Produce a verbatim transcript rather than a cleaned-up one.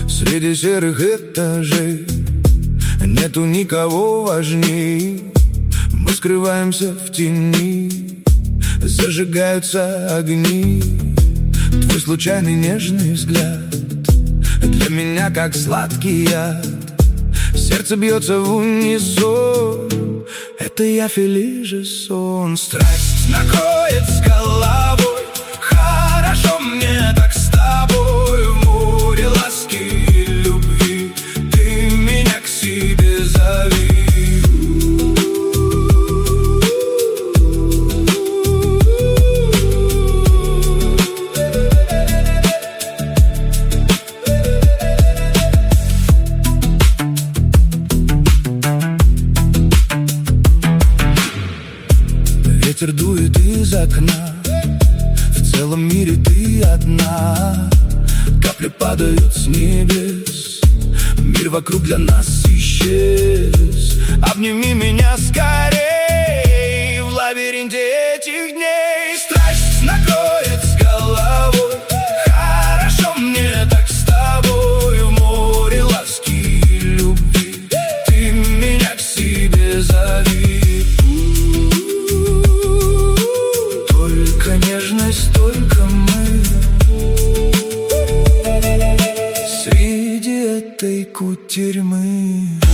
Среди серых этажей нету никого важней. Мы скрываемся в тени, зажигаются огни. Твой случайный нежный взгляд для меня как сладкий яд. Сердце бьется в унисон, это я Фелиже сон. Страсть накроет с головой, хорошо мне так с тобой. В море ласки и любви ты меня к себе зови. Ветер дует из окна, в целом мире ты одна. Капли падают с небес, мир вокруг для нас исчез. Обними меня скорей в лабиринте этих дней. Страсть накроет с головой, хорошо мне так с тобой. В море ласки и любви ты меня к себе зови. Нежность, только мы среди этой кутерьмы.